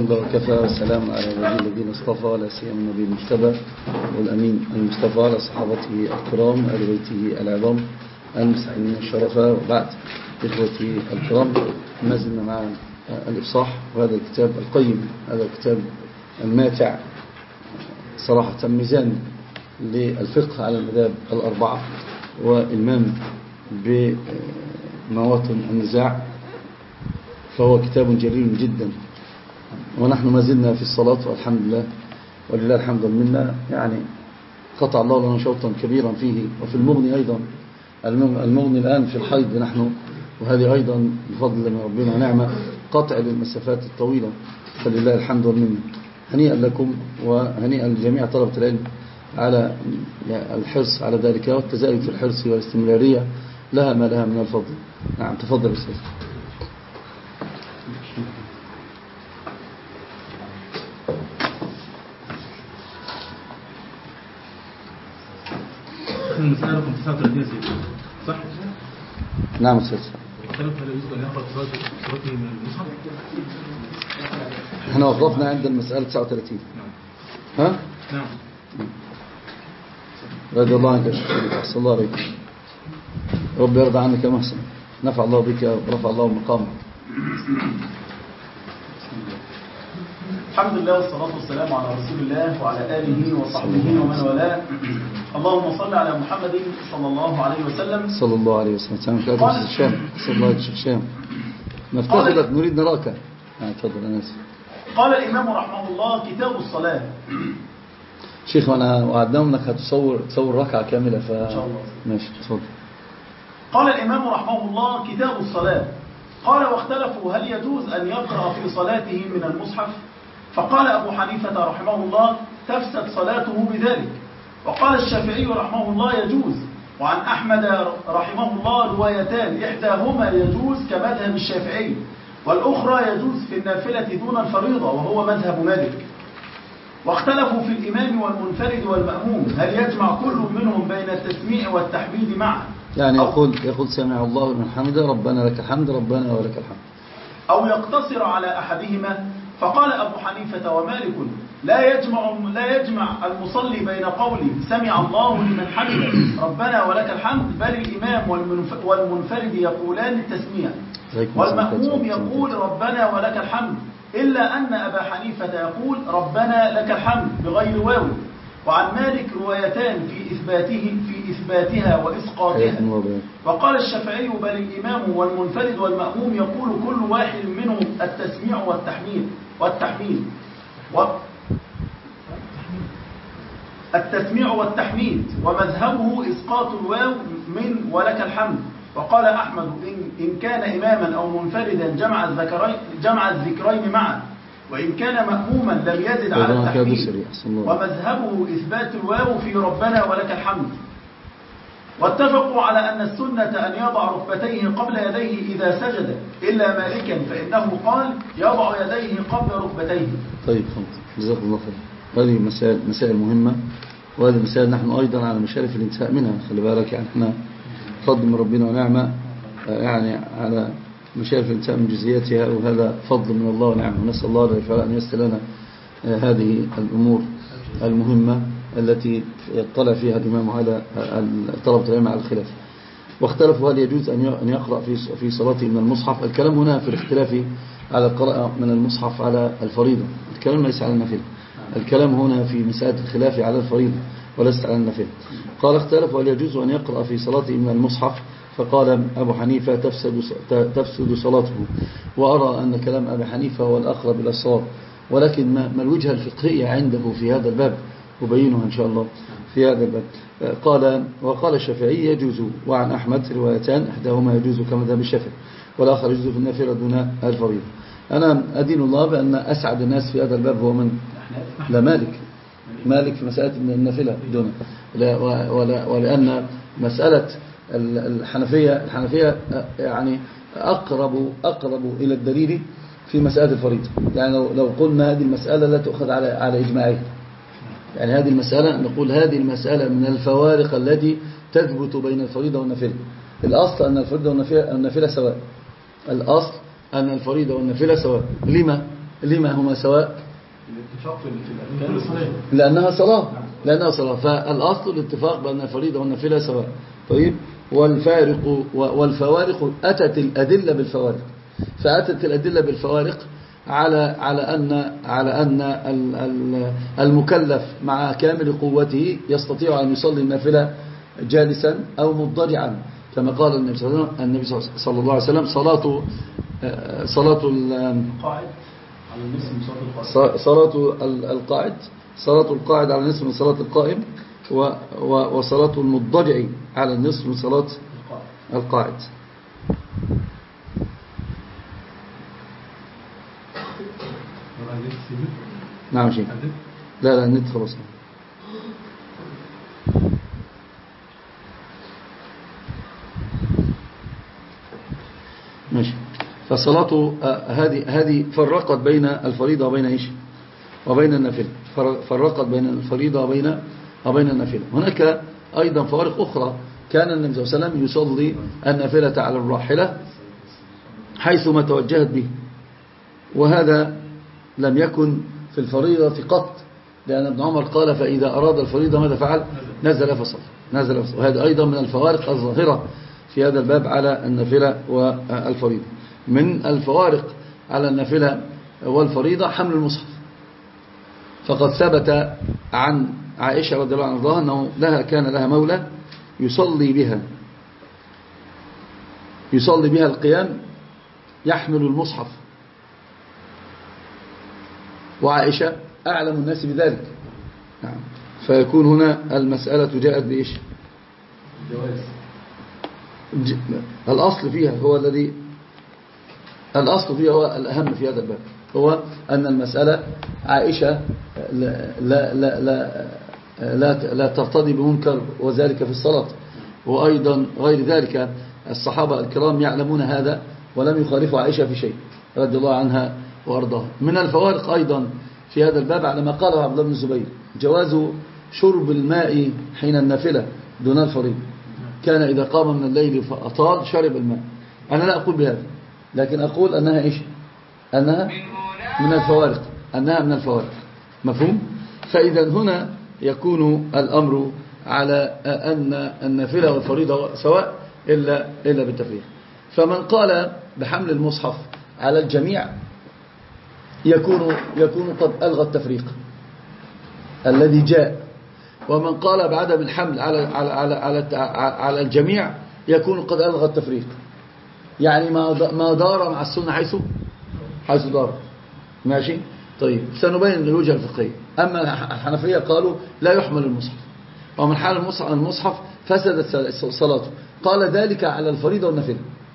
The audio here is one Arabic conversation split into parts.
الله وكفى، والسلام على عباده الذين اصطفى، ولا سيما النبي المجتبى والأمين المصطفى، على صحابته الكرام وآل بيته العظام المستحيين الشرفاء. وبعد، إخوتي الكرام، ما زلنا مع الإفصاح، وهذا الكتاب القيم، هذا الكتاب الماتع صراحة، ميزان للفقه على المذاهب الأربعة وإلمام بمواطن النزاع، فهو كتاب جليل جدا. ونحن ما زلنا في الصلاة، والحمد لله ولله الحمد والمنة، يعني قطع الله لنا شوطا كبيرا فيه. وفي المغني أيضا، المغني الآن في الحيض نحن، وهذه أيضا بفضل من ربنا ونعمة قطع للمسافات الطويلة، فلله الحمد والمنة. هنيئا لكم وهنيئا لجميع طلبة العلم على الحرص على ذلك، والتزايد في الحرص والاستمرارية لها ما لها من الفضل. نعم، تفضل أستاذ. المسألة رقم 39 صح؟ نعم أستاذ. اختلف هل يجوز أن يقرأ صلاته من المصحف؟ احنا وقفنا عند المسألة 39. ها؟ نعم. رضي الله عنك يا شيخ، أحسن الله عليك، رب يرضى عنك يا محسن، نفع الله بك ورفع الله مقامك. الحمد لله والصلاة والسلام على رسول الله وعلى آله وصحبه ومن والاه. اللهم صل على محمد صلى الله عليه وسلم. صلى الله عليه وسلم. قال الشام، صلى الله عليه وسلم. نفتقدك، نريد نراك. تفضل. أنا آسف. قال الإمام رحمه الله: كتاب الصلاة. شيخ، أنا وعدناه أنك هتصور ركعة كاملة، إن شاء الله. ماشي، تفضل. قال الإمام رحمه الله: كتاب الصلاة. قال: واختلفوا هل يجوز أن يقرأ في صلاته من المصحف؟ فقال أبو حنيفة رحمه الله: تفسد صلاته بذلك. وقال الشافعي رحمه الله: يجوز. وعن أحمد رحمه الله روايتان، إحداهما يجوز كمذهب الشافعي، والأخرى يجوز في النافلة دون الفريضة، وهو مذهب مالك. واختلفوا في الإمام والمنفرد والمأموم، هل يجمع كل منهم بين التسميع والتحميد معا؟ يعني يقول سمع الله لمن حمده، ربنا لك الحمد، ربنا ولك الحمد، أو يقتصر على أحدهما. فقال أبو حنيفة ومالك: لا يجمع المصلي بين قوله سمع الله لمن حمده ربنا ولك الحمد، بل الإمام والمنفرد يقولان التسميع، والمأموم يقول ربنا ولك الحمد، إلا أن أبا حنيفة يقول ربنا لك الحمد بغير واو. وعن مالك روايتان في إثباتها وإسقاطها. وقال الشافعي: بل الإمام والمنفرد والمأموم يقول كل واحد منهم التسميع التسميع والتحميد، ومذهبه إسقاط الواو من ولك الحمد. وقال أحمد: إن كان إماما أو منفردا جمع الذكرين معا، وإن كان مأموما لم يزد على التحميد. ومذهبه إثبات الواو في ربنا ولك الحمد. واتفقوا على أن السنة أن يضع ركبتيه قبل يديه إذا سجد، إلا مالكا فإنه قال يضع يديه قبل ركبتيه. طيب، جزاك الله خير. هذه مسائل مهمة، وهذه مسائل نحن أيضا على مشارف الانتهاء منها. خلي بالك، يعني احنا فضل من ربنا ونعمة، يعني على مشارف الانتهاء من جزئياتها، وهذا فضل من الله ونعمة. ونسأل الله أن ييسر لنا هذه الأمور المهمة التي اطلع فيها الإمام على طلبة العلم على الخلاف. واختلفوا هل يجوز أن يقرأ في صلاته من المصحف. الكلام هنا في الاختلاف على القراءة من المصحف على الفريضة، الكلام ليس على النافلة. الكلام هنا في مسألة الخلاف على الفريضة وليس على النافلة. قال: اختلفوا هل يجوز أن يقرأ في صلاته من المصحف. فقال أبو حنيفة: تفسد صلاته. وأرى أن كلام أبي حنيفة هو الأقرب إلى الصواب، ولكن ما الوجهة الفقهية عنده في هذا الباب أبينها إن شاء الله في هذا الباب. وقال الشافعي: يجوز. وعن أحمد روايتان، إحداهما يجوز كمذهب الشافعي، والآخر يجوز في النافلة دون الفريضة. أنا أدين الله بأن أسعد الناس في هذا الباب هو من؟ لا، مالك في مسألة النافلة دون، ولأن مسألة الحنفية يعني أقرب إلى الدليل في مسألة الفريضة. يعني لو قلنا هذه المسألة لا تؤخذ على إجماعها، يعني هذه المسألة نقول هذه المسألة من الفوارق التي تثبت بين الفريضة والنافلة. الأصل أن الفريضة والنافلة سواء. الأصل أن الفريضة والنافلة سواء. لما؟ لما هما سواء؟ الاتفاق في الأركان لأنها صلاة فالأصل الاتفاق بأن الفريضة والنافلة سواء. طيب والفوارق أتت الأدلة بالفوارق، فأتت الأدلة بالفوارق على أن المكلف مع كامل قوته يستطيع أن يصلي النافلة جالسا أو مضطجعا، كما قال النبي صلى الله عليه وسلم صلاة القاعد على النصف من صلاة القائم، وصلاة المضطجع على النصف من صلاة القاعد. نعم شيء. لا النت خلاص. ماشي. فالصلاة هذه فرقت بين الفريضة وبين ايش؟ وبين النافلة. فرقت بين الفريضة وبين النافلة. هناك أيضا فوارق أخرى. كان النبي صلى الله عليه وسلم يصلي النافلة على الراحلة حيثما توجهت به، وهذا لم يكن في الفريضة قط، لأن ابن عمر قال فإذا أراد الفريضة ماذا فعل؟ نزل فصل. وهذا أيضا من الفوارق الظاهرة في هذا الباب على النافلة والفريضة. من الفوارق على النافلة والفريضة حمل المصحف، فقد ثبت عن عائشة رضي الله عنها أنه كان لها مولى يصلي بها القيام يحمل المصحف، وعائشة أعلم الناس بذلك. نعم. فيكون هنا المسألة جاءت بإيش؟ الأصل فيها هو الأهم في هذا الباب، هو أن المسألة عائشة لا ترتضي بمنكر وذلك في الصلاة، وأيضا غير ذلك الصحابة الكرام يعلمون هذا ولم يخالفوا عائشة في شيء رضي الله عنها وأرضاها. من الفوارق أيضا في هذا الباب على ما قاله عبد الله بن الزبير جواز شرب الماء حين النافلة دون الفريضة. كان إذا قام من الليل فأطال شرب الماء. أنا لا أقول بهذا، لكن أقول أنها إيش؟ أنها من الفوارق. مفهوم؟ فإذا هنا يكون الأمر على أن النافلة والفريضة سواء إلا بالتفريق. فمن قال بحمل المصحف على الجميع يكون قد ألغى التفريق الذي جاء، ومن قال بعدم الحمل على الجميع يكون قد ألغى التفريق. يعني ما دار مع السنة حيث دار. ماشي. طيب سنبين الوجهة الفقهية. أما الحنفية قالوا لا يحمل المصحف، ومن حال المصحف فسدت صلاته. قال ذلك على الفريضة والنافلة.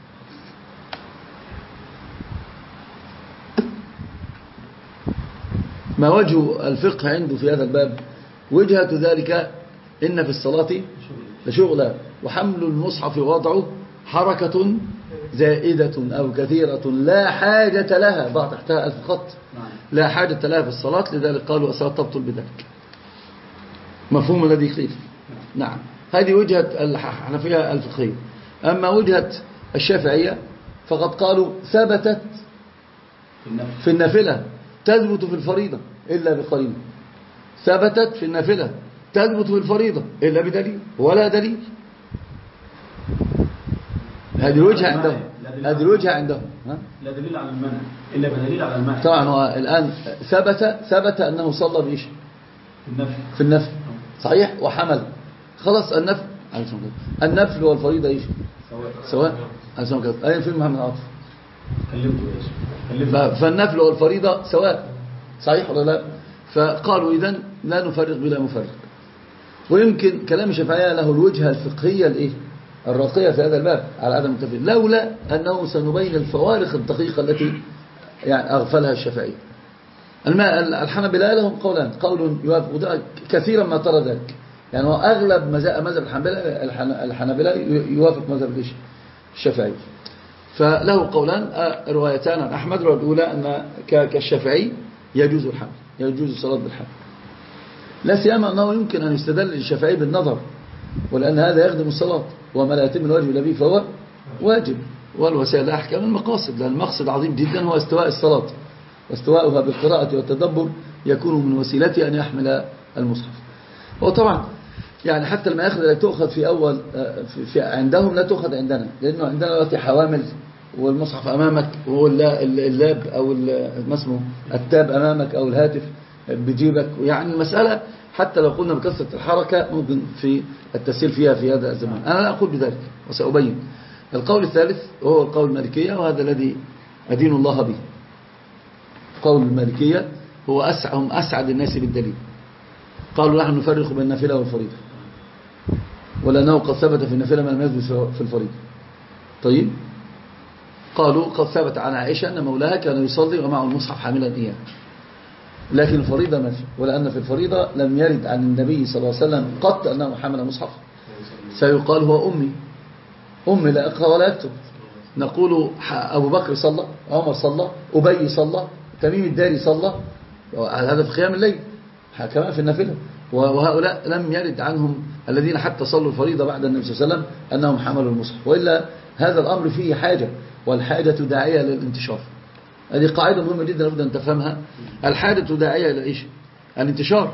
ما وجه الفقه عنده في هذا الباب؟ وجهة ذلك إن في الصلاة لشغلا، وحمل المصحف ووضعه حركة زائدة أو كثيرة لا حاجة لها، ضع تحتها 1000 خط، لا حاجة لها في الصلاة، لذلك قالوا الصلاة تبطل بذلك. مفهوم الذي يختلف. نعم. هذه وجهة الحنفية الفقهية. أما وجهة الشافعية فقد قالوا ثبتت في النافلة تثبت في الفريضة إلا بقرينة، ثبتت في النافلة تثبت في الفريضة إلا بدليل ولا دليل. هذه الوجهة عندهم لا دليل على المنع إلا بدليل على المنع. طبعا هو الآن ثبت أنه صلى بإيش؟ في النفل صحيح، وحمل خلاص. النفل والفريضة إيش؟ سواء. أين في محمد عاطف؟ فالنفل والفريضة سواء، صحيح ولا لا؟ فقالوا إذن لا نفرق بلا مفرق. ويمكن كلام الشافعية له الوجهة الفقهية الراقية في هذا الباب على عدم التفريق، لولا أنه سنبين الفوارق الدقيقة التي يعني أغفلها الشافعية. الحنابلة لهم قولان، قول يوافق كثيرا ما ترى ذلك، يعني هو أغلب مذهب الحنابلة يوافق مذهب الشافعي. فله قولان روايتان عن أحمد. الأولى أن كالشافعي يجوز الحمل، يجوز الصلاة بالحمل، لا سيما أنه يمكن أن يستدل للشافعي بالنظر، ولأن هذا يخدم الصلاة، وما لا يتم الواجب إلا به فهو واجب، والوسائل أحكام المقاصد، لأن المقصد عظيم جدا هو استواء الصلاة، واستواؤها بالقراءة والتدبر يكون من وسيلته أن يحمل المصحف. وطبعا يعني حتى المآخذ التي تؤخذ في أول في عندهم لا تؤخذ عندنا، لأنه عندنا دلوقتي حوامل والمصحف أمامك وهو اللاب أو ما اسمه التاب أمامك أو الهاتف بجيبك. يعني المسألة حتى لو قلنا بكثرة الحركة ممكن في التسهيل فيها في هذا الزمان. أنا لا أقول بذلك وسأبين. القول الثالث وهو القول المالكية، وهذا الذي أدين الله به. قول المالكية هو هم أسعد الناس بالدليل. قالوا نحن نفرق بين النافلة والفريضة، ولأنه قد ثبت في النافلة ما لم يثبت في الفريضة. طيب، قالوا قد ثبت عن عائشة أن مولاها كان يصلي ومعه المصحف حاملا إياه، لكن الفريضة ما في، ولأن في الفريضة لم يرد عن النبي صلى الله عليه وسلم قط أنه حمل مصحف. سيقال هو أمي لا يقرأ ولا يكتب. نقول أبو بكر صلى، عمر صلى، أبي صلى، تميم الداري صلى، هذا في قيام الليل كمان في النافلة. وهؤلاء لم يرد عنهم الذين حتى صلوا الفريضة بعد النبي صلى الله عليه وسلم أنهم حملوا المصحف. وإلا هذا الأمر فيه حاجة، والحاجة داعية للانتشار. هذه قاعدة مهمة جدا لابد أن تفهمها. الحاجة داعية إلى إيش؟ الانتشار.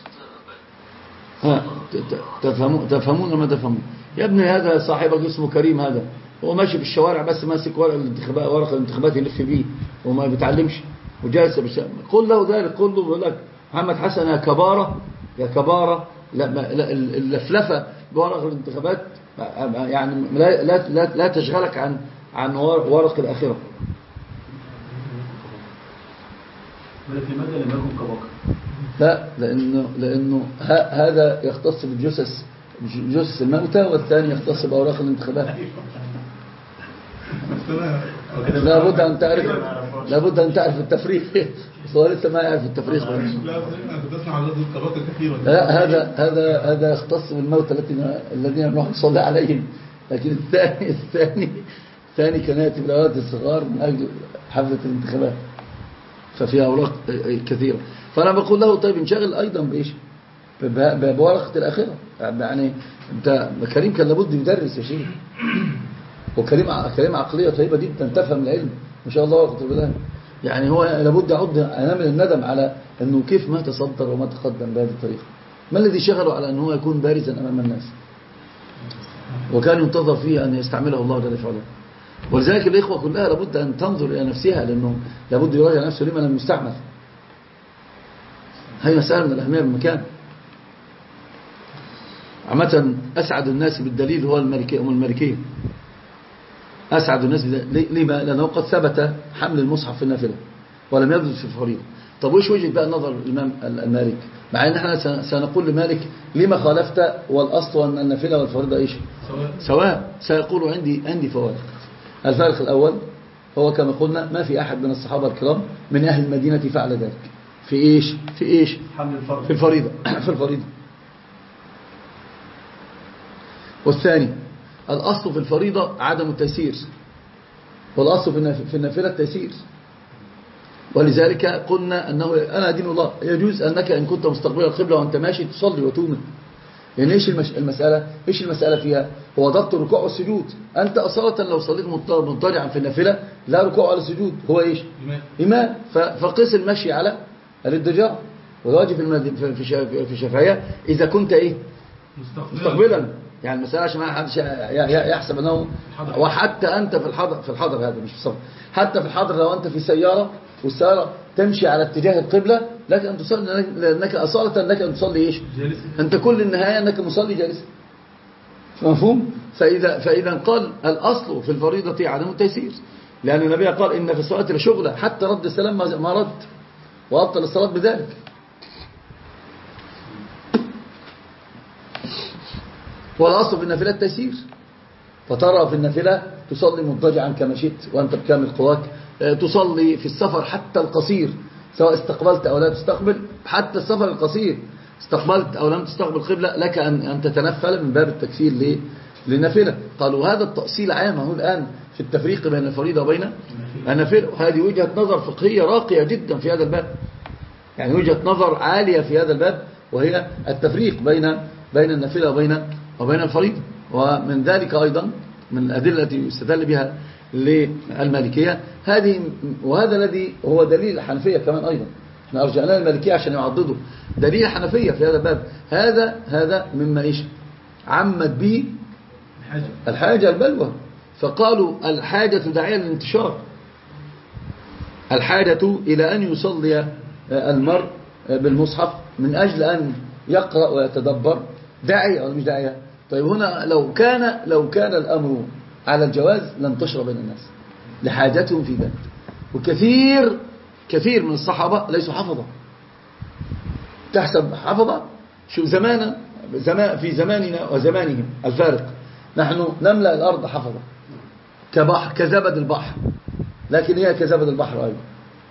تفهمون ما تفهمون؟ يا ابني هذا صاحبك اسمه كريم، هذا هو ماشي في الشوارع بس ماسك ورق الانتخابات يلف بيه وما بيتعلمش وجالس قل له ذلك، قل له يقول لك محمد حسن يا كبارة اللفلفة بورق الانتخابات يعني لا تشغلك عن ورق الآخرة. لماذا لم يكن كبكر؟ لا، لأنه هذا يختص بالجثث الموتى، والثاني يختص بأوراق الانتخابات. لابد أن تعرف التفريق. هو لسه ما يعرف التفريق. لا، هذا يختص بالموتى الذين نروح نصلي عليهم، لكن الثاني كان يأتي بالأوقات الصغار من أجل حفلة الانتخابات، ففيها أوراق كثيرة. فأنا بقول له طيب انشغل أيضا بإيش؟ بورقة الآخرة. يعني أنت كريم كان لابد يدرس يا شيخ، وكلمة عقلية طيبة جدا تفهم العلم ما شاء الله وقت بالله. يعني هو لابد يعود أنامل الندم على أنه كيف ما تصدر وما تقدم بهذه الطريقة. ما الذي شغله على أنه يكون بارزا أمام الناس، وكان ينتظر فيه أن يستعمله الله جل وعلا. ولذلك الإخوة كلها لابد أن تنظر إلى نفسها، لأنه لابد يراجع نفسه لما لم يستعمل. هي مسألة من الأهمية بالمكان. عامة أسعد الناس بالدليل هو المالكية. أسعد الناس لما؟ لأنه قد ثبت حمل المصحف في النافلة ولم يثبت في الفريضة. طب وإيش وجه بقى نظر الإمام المالك؟ مع أن احنا سنقول لمالك لما خالفت، والأصل أن النافلة والفريضة إيش؟ سواء. سيقول عندي فوارق. الفارق الأول هو كما قلنا ما في أحد من الصحابة الكرام من أهل المدينة فعل ذلك. في إيش؟ في الفريضة. في الفريضة. والثاني الأصل في الفريضة عدم التيسير، والأصل في النافلة التيسير. ولذلك قلنا أنه أنا دين الله يجوز أنك إن كنت مستقبل القبلة وأنت ماشي تصلي وتؤمن. يعني إيش المسألة فيها؟ هو ضبط الركوع والسجود. أنت أصالة لو صليت مضطجعا في النافلة لا ركوع ولا سجود، هو إيش؟ إيمان. فقس المشي على الاضطجاع. والواجب في الشافعية إذا كنت إيه؟ مستقبلا. يعني المسألة عشان ما حدش يحسب أنه، وحتى أنت في الحضر هذا مش في السفر، حتى في الحضر لو أنت في سيارة والسيارة تمشي على اتجاه القبلة لك أن تصلي، لأنك أصالة لك أن تصلي إيش؟ أنت كل النهاية أنك مصلي جالس. مفهوم؟ فإذا قال الأصل في الفريضة عدم التيسير، لأن النبي قال إن في الصلاة لشغلة حتى رد السلام ما رد وأبطل الصلاة بذلك. والأصل في النافلة التيسير، فترى في النافلة تصلي مضطجعا كما شئت وأنت بكامل قواك، تصلي في السفر حتى القصير سواء استقبلت أو لا تستقبل، حتى السفر القصير استقبلت أو لم تستقبل قبلة لك أن تتنفل من باب التكفير للنافلة. قالوا هذا التأصيل عام هو الآن في التفريق بين الفريضة وبين النافلة. وهذه وجهة نظر فقهية راقية جدا في هذا الباب، يعني وجهة نظر عالية في هذا الباب، وهي التفريق بين النافلة وبين الفريضة. ومن ذلك أيضا من الأدلة التي يستدل بها للمالكية هذه، وهذا الذي هو دليل الحنفية كمان أيضا. احنا أرجعناه المالكية عشان يعضدوا دليل الحنفية في هذا الباب. هذا مما إيش عمت به الحاجة البلوى، فقالوا الحاجة داعية للانتشار، الحاجة إلى أن يصلي المرء بالمصحف من أجل أن يقرأ ويتدبر داعية ولا مش داعية؟ طيب هنا لو كان الأمر على الجواز لانتشر بين الناس لحاجتهم في ذلك. كثير من الصحابة ليسوا حفظة، تحسب حفظة. شوف في زماننا وزمانهم الفارق، نحن نملأ الأرض حفظة كزبد البحر، لكن هي كزبد البحر أيضا.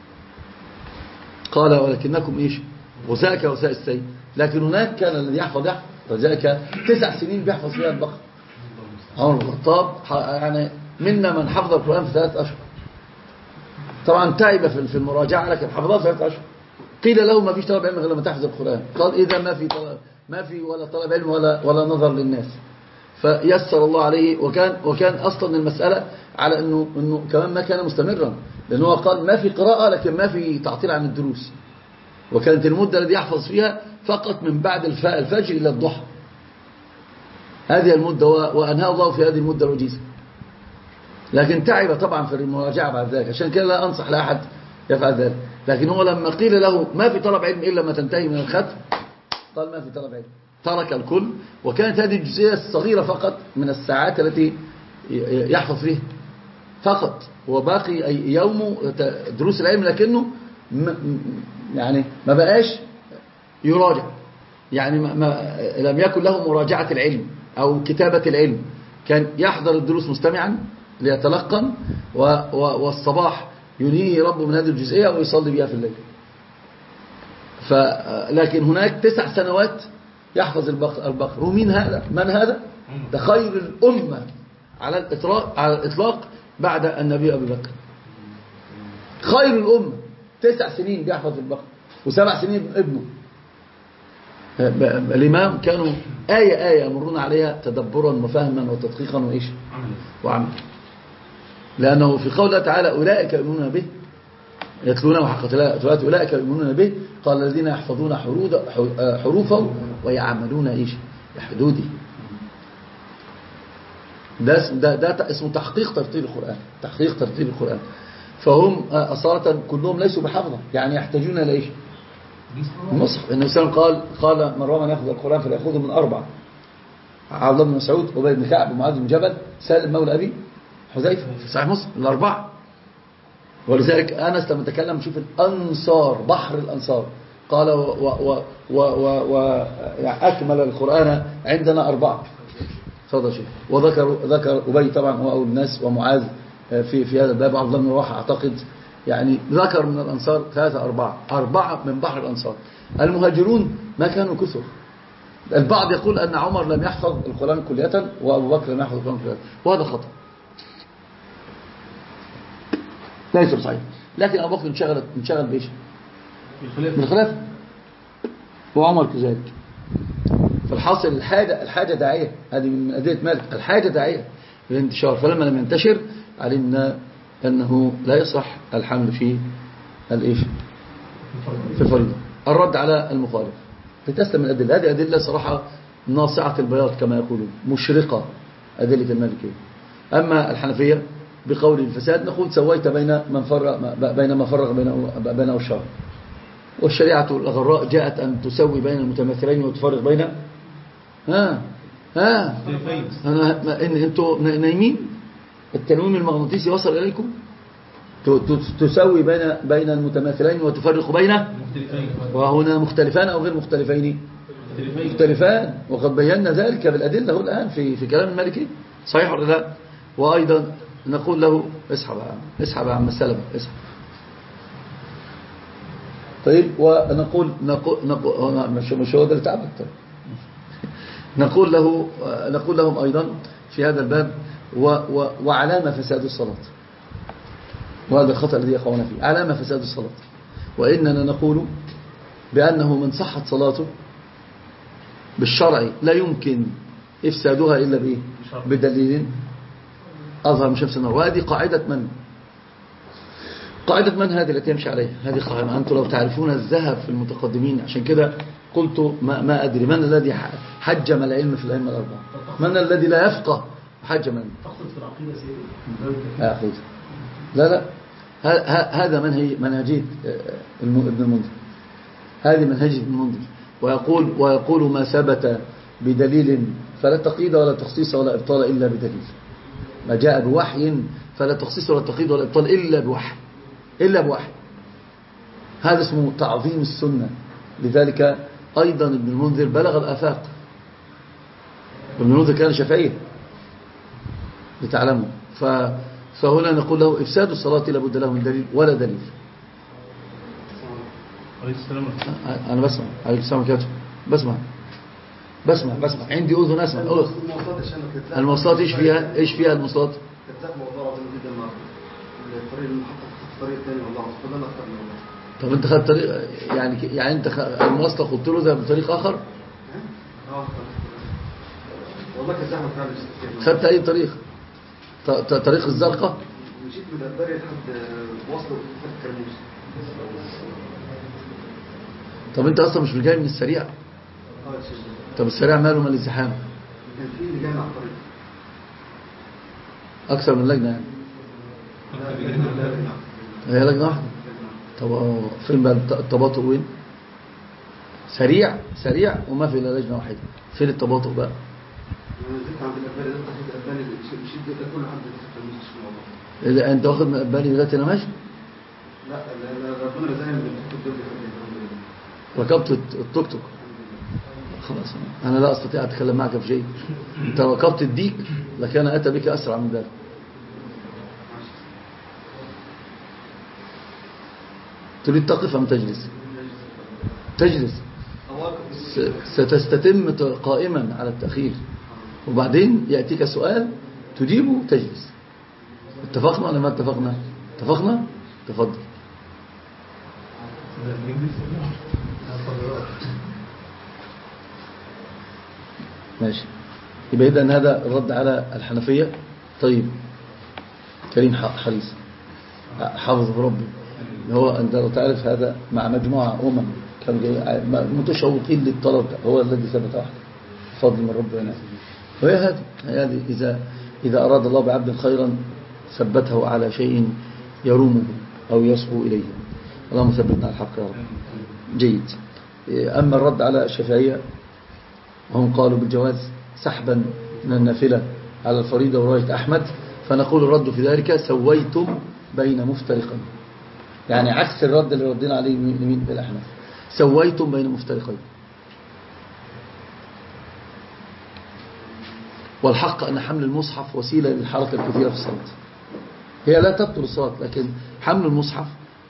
قال ولكنكم إيش غثاء كغثاء السيل. لكن هناك كان الذي يحفظ فذلك 9 سنين بيحفظ فيها البقرة. عمر بن الخطاب يعني منا من حفظ القرآن في 3 أشهر، طبعا تعب في المراجعة لكن حفظها في 3 أشهر. قيل له ما فيش طلب علم غير لما تحفظ القرآن، قال إذا ما في ولا طلب علم ولا نظر للناس، فيسر الله عليه. وكان أصلا المسألة على إنه كمان ما كان مستمرا، لأنه قال ما في قراءة لكن ما في تعطيل عن الدروس. وكانت المدة التي يحفظ فيها فقط من بعد الفجر إلى الضحى، هذه المدة، وأنهى الله في هذه المدة الوجيزة. لكن تعب طبعا في المراجعة بعد ذلك، عشان كده لا أنصح لأحد يفعل ذلك. لكن هو لما قيل له ما في طلب علم إلا ما تنتهي من الختم، قال ما في طلب علم، ترك الكل. وكانت هذه الجزئية الصغيرة فقط من الساعات التي يحفظ فيها فقط، وباقي يومه دروس العلم، لكنه يعني ما بقاش يراجع، يعني لم يكن له مراجعة العلم أو كتابة العلم. كان يحضر الدروس مستمعا ليتلقن، والصباح ينهيه ربه من هذه الجزئية ويصلي بها في الليل. لكن هناك 9 سنوات يحفظ البقر. ومين هذا؟ من هذا؟ ده خير الأمة على الإطلاق بعد النبي أبي بكر. خير الأمة 9 سنين بيحفظ البقر، و7 سنين ابنه. الإمام كانوا آية يمرون عليها تدبرا وفهما وتدقيقا وإيش وعمل. لأنه في قول الله تعالى أولئك يؤمنون به يتلونه حق تلاوته أولئك يؤمنون به، قال الذين يحفظون حروفه ويعملون إيش بحدوده. ده اسمه تحقيق ترتيب القرآن. فهم أصالة كلهم ليسوا بحفظة، يعني يحتاجون إلى إيش المصحف. النبي صلى الله عليه وسلم قال من رأى من يأخذ القرآن فليأخذه من 4: عبد الله بن مسعود، أبي بن كعب، ومعاذ بن جبل، سالم مولى أبي حذيفة في صحيح مسلم، ال4. ولذلك أنس لما تكلم شوف الأنصار، بحر الأنصار، قال أكمل القرآن عندنا 4. تفضل شيخ. وذكر أبي طبعا هو أول الناس، ومعاذ في هذا الباب، عبد الله بن رواحة أعتقد، يعني ذكر من الأنصار 3 4 من بحر الأنصار. المهاجرون ما كانوا كثر. البعض يقول أن عمر لم يحفظ القرآن كلية وأبو بكر لم يحفظ القرآن كلية، وهذا خطأ ليس صحيح. لكن أبو بكر انشغل بإيش؟ بالخلافة، وعمر كذلك. فالحاصل الحاجة داعية، هذه من أدلة مالك، الحاجة داعية للانتشار. فلما لم ينتشر علمنا أنه لا يصح الحمل في الإيش في الفريضة. الرد على المخالف لتسلم الأدلة، هذه أدلة صراحة ناصعة البياض كما يقولون، مشرقة أدلة المالكية. أما الحنفية بقول الفساد نقول سويت بين ما فرق بينه الشرع، والشريعة الغراء جاءت أن تسوي بين المتماثلين وتفرق بين أنتوا نايمين، التنويم المغناطيسي وصل إليكم، تسوي بين المتماثلين وتفرق بينه، وهنا مختلفان أو غير مختلفين؟ مختلفان، وقد بينا ذلك بالأدلة هو الآن في كلام المالكي، صحيح ولا لا؟ وأيضا نقول له اسحب يا عم السلمة، اسحب. طيب، ونقول مش هو ده اللي تعبك. طيب نقول لهم أيضا في هذا الباب وعلامة فساد الصلاة، وهذا الخطأ الذي يقعون فيه، علامة فساد الصلاة. وإننا نقول بأنه من صحت صلاته بالشرع لا يمكن إفسادها إلا بدليل أظهر من شمس النهار. وهذه قاعدة من؟ قاعدة من هذه التي يمشي عليها؟ هذه قاعدة أنتم لو تعرفون الذهب في المتقدمين. عشان كده قلت ما أدري من الذي حجم العلم في الأئمة الأربعة، من الذي لا يفقه حجم العلم. تقصد في العقيدة سيدي؟ لا هذا منهجية ابن المنذر، هذه منهجية ابن المنذر. ويقول ما ثبت بدليل فلا تقييد ولا تخصيص ولا إبطال إلا بدليل. ما جاء بوحي فلا تخصيص ولا تقييد ولا إبطال إلا بوحي. هذا اسمه تعظيم السنة. لذلك أيضا ابن المنذر بلغ الآفاق. ابن المنذر كان شافعي لتعلموا. فهنا نقول له إفساد الصلاة لابد له من دليل ولا دليل. أنا بسمع عليك السلام عليكم. بسمع عندي أذن أسمع. المواصلات إيش فيها المواصلات؟ طب أنت خدت طريق يعني أنت المواصلة قلت له ده بطريق آخر؟ والله كزحمة فعلا. خدت أي طريق؟ طريق الزرقاء؟ مشيت من الأدباري لحد وصل لحد كرموز. طب أنت أصلا مش جاي من السريع؟ طب السريع ماله من الازدحام؟ كان في اللي جاي على الطريق أكثر من لجنة يعني. هي لجنة واحدة. طب فين بقى التباطؤ؟ وين؟ سريع وما في إلا لجنة واحدة. فين التباطؤ بقى؟ أنا نزلت عند الأدباري ده تحت الأدباري مشيت ده كل حد كرموز في الموضوع. إذا أنت واخد من الأدباري دلوقتي أنا ماشي؟ لا ربنا رزقني من الدكتور ده. ركبت التوك توك. خلاص أنا لا أستطيع أتكلم معك في شيء. أنت ركبت الديك لكان أتى بك أسرع من ذلك. تريد تقف أم تجلس؟ تجلس. ستستتم قائما على التأخير، وبعدين يأتيك سؤال تجيبه تجلس. اتفقنا ولا ما اتفقنا؟ اتفقنا؟ تفضل. ماشي. يبقى إذن هذا الرد على الحنفية. طيب كريم حريص حافظ ربي، هو أنت لو تعرف هذا مع مجموعة كانوا متشوقين للطلب، هو الذي ثبت وحده فضل من ربنا. وهي هذه إذا أراد الله بعبد خيرا ثبته على شيء يرومه أو يصبو إليه. اللهم ثبتنا على الحق يا رب. جيد. أما الرد على الشافعية هم قالوا بالجواز سحبا من النافلة على الفريضة ورواية أحمد، فنقول الرد في ذلك سويتم بين مفترقين، يعني عكس الرد اللي ردنا عليه لمين بالأحمد. سويتم بين مفترقين. والحق أن حمل المصحف وسيلة للحركة الكثيرة في الصلاة. هي لا تبطل الصلاة، لكن حمل المصحف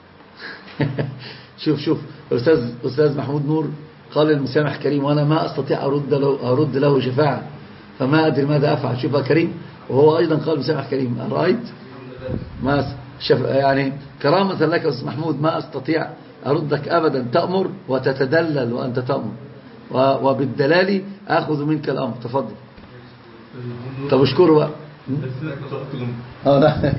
شوف أستاذ محمود نور قال المسامح كريم وأنا ما أستطيع أرد له شفاعة، فما أدري ماذا أفعل. شوف يا كريم، وهو أيضا قال مسامح كريم رأيت ما يعني كرامة لك يا أستاذ محمود ما أستطيع أردك أبدا. تأمر وتتدلل وأنت تأمر، وبالدلال أخذ منك الأمر. تفضل. طب اشكره بقى. لا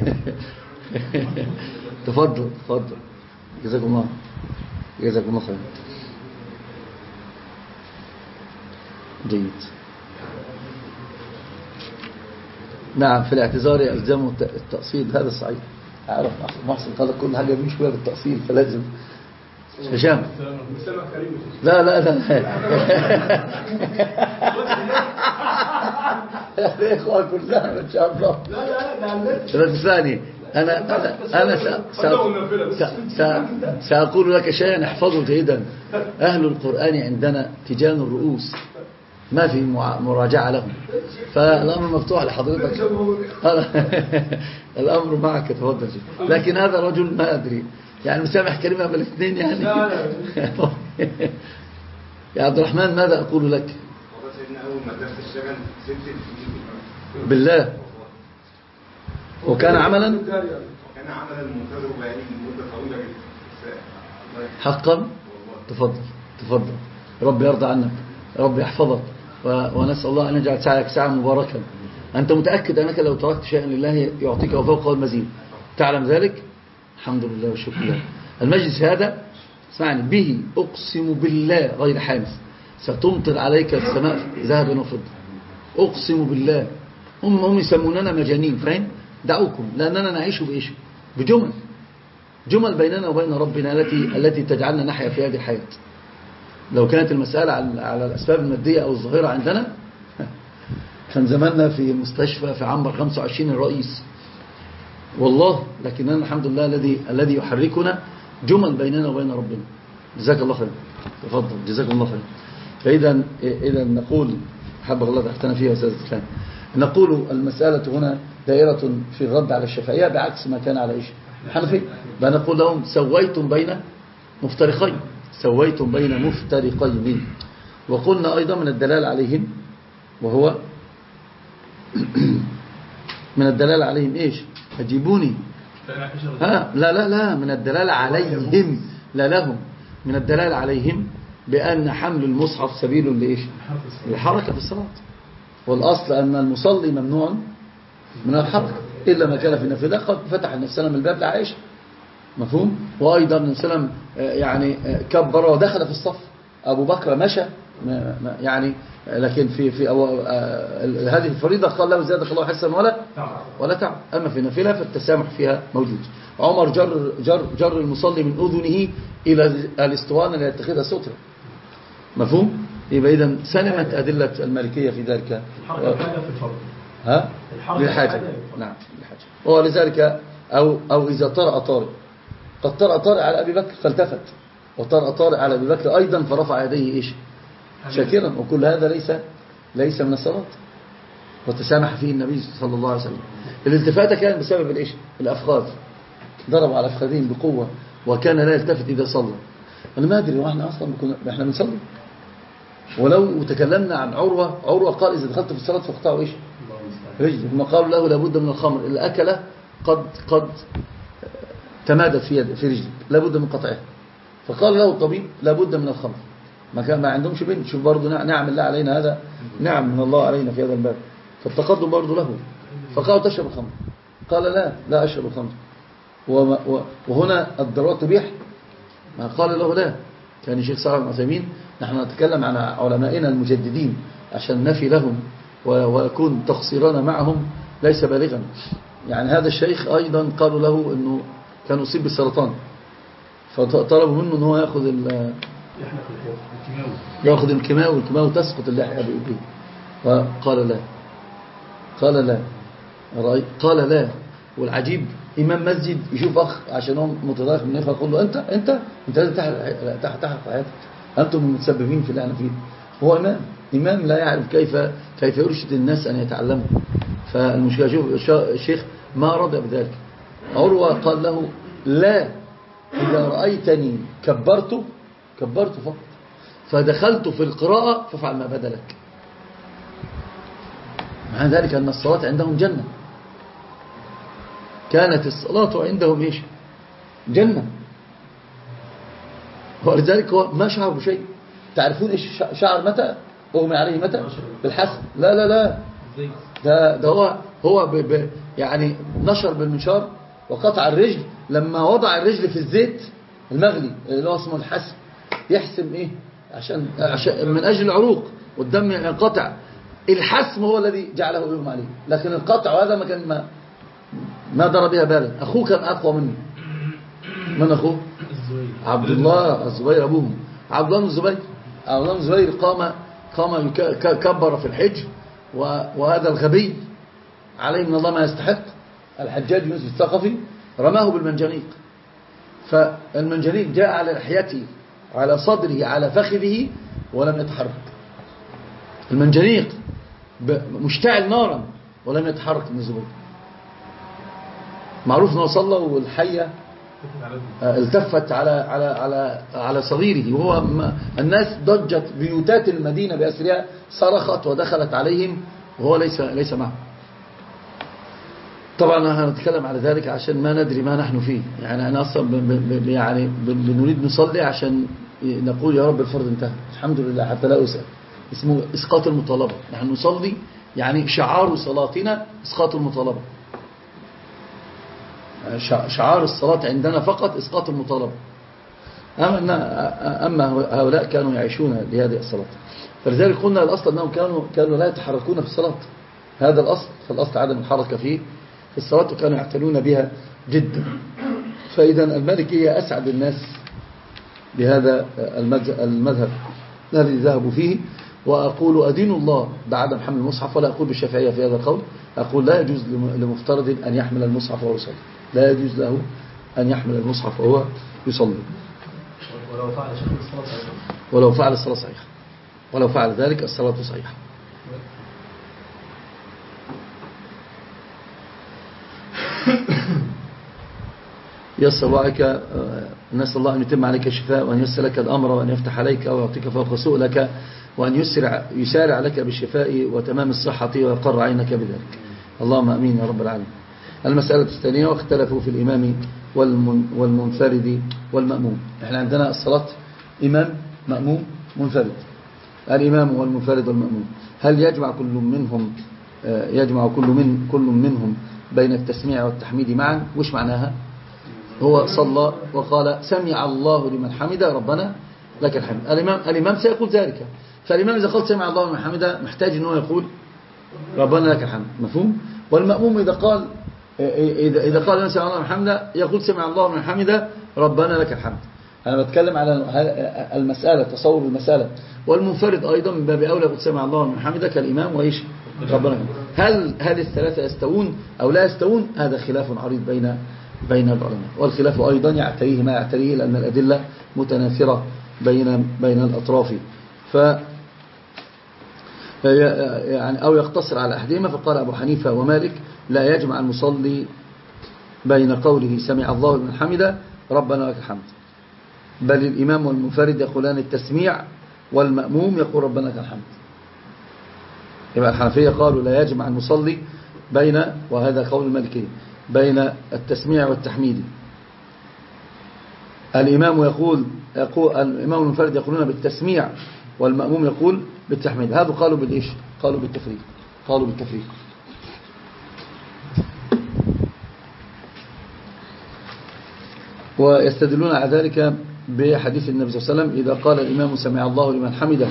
تفضل جزاكم الله خير. جيد. نعم في الاعتذار يلزمه التأصيل، هذا صحيح. أعرف محسن قال كل حاجة مش كلها بالتأصيل فلازم. هشام لا يا إخوة كلها إن شاء الله. لا تسألني أنا سأقول لك شيئا احفظه جيدا. أهل القرآن عندنا تيجان الرؤوس، ما في مراجعة لهم، فالأمر مفتوح لحضرتك. الأمر معك تفضل. لكن هذا رجل ما أدري يعني مسامح كلمة بالاثنين يعني. يا عبد الرحمن ماذا أقول لك؟ بالله وكان عملا ممتاز وبياني مدة طويلة جدا حقا. تفضل. رب يرضى عنك، رب يحفظك، ونسأل الله أن يجعل سعيك ساعة مباركا أنت متأكد أنك لو تركت شيئا لله يعطيك وفوقه المزيد، تعلم ذلك؟ الحمد لله والشكر لله. المجلس هذا اسمعني به أقسم بالله غير حانث ستمطر عليك السماء ذهبا وفضة، أقسم بالله. هم يسموننا مجانين، فاهم؟ دعوكم، لأننا نعيش بإيش؟ جمل بيننا وبين ربنا التي تجعلنا نحيا في هذه الحياة. لو كانت المسألة على الأسباب المادية أو الظاهرة عندنا كان زماننا في مستشفى في عنبر 25 الرئيس والله. لكننا الحمد لله الذي يحركنا جمل بيننا وبين ربنا. جزاك الله خير. تفضل، جزاك الله خير. فإذا نقول حبه الله تحتنا فيها أستاذ الإسلام، نقول المسألة هنا دائرة في الرد على الشافعية بعكس ما كان على إيش؟ الحنفية. فنقول لهم سويتم بين مفترقين. وقلنا أيضا من الدلال عليهم، وهو من الدلال عليهم إيش؟ أجيبوني. لا من الدلال عليهم لا لهم. من الدلال عليهم بأن حمل المصحف سبيل لإيش؟ للحركة في الصلاة. والأصل أن المصلي ممنوع من الحركة إلا ما كان في النافلة. قد فتح النبي صلى الله عليه وسلم الباب لعائشة، مفهوم؟ وأيضا النبي صلى الله عليه وسلم يعني كبر ودخل في الصف. أبو بكر مشى يعني، لكن في هذه الفريضة قال له زادك الله حسنا ولا تعب. أما في النافلة فالتسامح فيها موجود. عمر جر المصلي من أذنه إلى الاسطوانة ليتخذها سترة، مفهوم؟ يبقى إذن سلمت أدلة المالكية في ذلك. للحاجة. نعم للحاجة. ولذلك أو إذا طرأ قد طرأ على أبي بكر فالتفت، وطرأ على أبي بكر أيضا فرفع يديه إيش؟ شاكرا. وكل هذا ليس من الصلاة، وتسامح فيه النبي صلى الله عليه وسلم. الالتفات كان بسبب الإيش؟ الأفخاذ، ضرب على أفخاذهم بقوة وكان لا يلتفت إذا صلى. أنا ما أدري وإحنا أصلا إحنا بنصلي. ولو تكلمنا عن عروة قال إذا دخلت في الصلاة فاقطعوا إيش؟ رجل. هم قالوا له لابد من الخمر، اللي أكل قد تمادت في رجلك، لابد من قطعها. فقال له الطبيب لابد من الخمر. ما عندهمش بنت. شوف برضو نعم الله علينا، هذا نعم من الله علينا في هذا الباب. فالتقدم برضو له. فقالوا تشرب الخمر، قال لا أشرب الخمر. وهنا الضرورة تبيح. ما قال له لا. كان الشيخ صالح بن عثيمين، نحن نتكلم عن علمائنا المجددين عشان نفي لهم ويكون تقصيرنا معهم ليس بالغا. يعني هذا الشيخ أيضا قالوا له أنه كان أصيب بالسرطان، فطلبوا منه أنه يأخذ الكيماوي تسقط اللحية بإبليه. قال لا. والعجيب إمام مسجد يشوف أخ عشان هو متضايق من نفسه، يقول له أنت لازم تحرق حياتك، أنتم المتسببين في اللي أنا فيه. هو إمام لا يعرف كيف يرشد الناس أن يتعلموا. فالمشكلة شوف الشيخ ما رضى بذلك. عروة قال له لا، إذا رأيتني كبرت فقط، فدخلت في القراءة فافعل ما بدا لك. مع ذلك أن الصلاة عندهم جنة، كانت الصلاة عندهم إيش؟ جنة. ولذلك هو ما شعر بشيء. تعرفون إيش شعر متى؟ أغمي عليه متى؟ بالحسن. لا ده هو يعني نشر بالمنشار وقطع الرجل. لما وضع الرجل في الزيت المغلي اللي هو اسمه الحسم، يحسم إيه؟ عشان من أجل العروق والدم ينقطع. الحسم هو الذي جعله يغمى عليه، لكن القطع هذا ما كان ما درى بها بالا. أخوه كان أقوى منه. من أخوه؟ عبد الله الزبير أبوهم. عبد الله بن الزبير قام كبر في الحج، وهذا الغبي عليه من الله ما يستحق. الحجاج يوسف الثقفي رماه بالمنجنيق، فالمنجنيق جاء على لحيته، على صدره، على فخذه، ولم يتحرك. المنجنيق مشتعل نارا ولم يتحرك ابن الزبير. معروف انه صلى والحية التفت على صغيره، وهو الناس ضجت بيوتات المدينة بأسرها، صرخت ودخلت عليهم وهو ليس معه. طبعا هنتكلم على ذلك عشان ما ندري ما نحن فيه. يعني أنا أصلا بنريد نصلي عشان نقول يا رب الفرض انتهى الحمد لله، حتى لا أسأل. اسمه إسقاط المطالبة. نحن نصلي يعني شعار صلاتنا إسقاط المطالبة، شعار الصلاة عندنا فقط إسقاط المطالبة. أما هؤلاء كانوا يعيشون لهذه الصلاة. فلذلك قلنا الأصل أنهم كانوا لا يتحركون في الصلاة، هذا الأصل، فالأصل عدم الحركة في الصلاة، وكانوا يعتنون بها جدا. فإذا المالكية أسعد الناس بهذا المذهب الذي ذهبوا فيه. وأقول أدين الله بعدم حمل المصحف، ولا أقول بالشافعية في هذا القول، أقول لا يجوز لمفترض أن يحمل المصحف وهو يصلي، لا يجوز له أن يحمل المصحف وهو يصلي ولو فعل الصلاة صحيحة، ولو فعل ذلك الصلاة صحيحة. يسر وعك، نسأل الله أن يتم عليك الشفاء، وأن يسر لك الأمر، وأن يفتح عليك ويعطيك فوق سؤلك، وأن يسارع لك بالشفاء وتمام الصحة ويقر عينك بذلك، اللهم أمين يا رب العالمين. المسألة الثانية، واختلفوا في الإمام والمنفرد والمأموم. احنا عندنا الصلاة إمام مأموم منفرد. الإمام والمنفرد والمأموم هل يجمع كل منهم بين التسميع والتحميد معا؟ وش معناها؟ هو صلى وقال سمع الله لمن حمده ربنا لك الحمد. الإمام سيقول ذلك، فالإمام إذا قال سمع الله لمن حمده محتاج أنه يقول ربنا لك الحمد، مفهوم؟ والمأموم إذا قال سمع الله لمن حمده يقول سمع الله لمن حمده ربنا لك الحمد. أنا بتكلم على المسألة، تصور المسألة. والمنفرد أيضا من باب أولى يقول سمع الله لمن حمده كالإمام وإيش ربنا. هل الثلاثة يستوون أو لا يستوون؟ هذا خلاف عريض بين العلماء، والخلاف أيضا يعتريه ما يعتريه، لأن الأدلة متناثرة بين الأطراف. يعني أو يقتصر على أحدهما. فقال أبو حنيفة ومالك لا يجمع المصلي بين قوله سمع الله لمن حمده ربنا لك الحمد، بل الإمام والمنفرد يقولان التسميع، والمأموم يقول ربنا لك الحمد. يبقى الحنفية قالوا لا يجمع المصلي بين، وهذا قول المالكية، بين التسميع والتحميد. الإمام الإمام المنفرد يقولون بالتسميع، والمأموم يقول بالتحميد. هذا قالوا بالإيش؟ قالوا بالتفريق. ويستدلون على ذلك بحديث النبي صلى الله عليه وسلم إذا قال الإمام سمع الله لمن حمده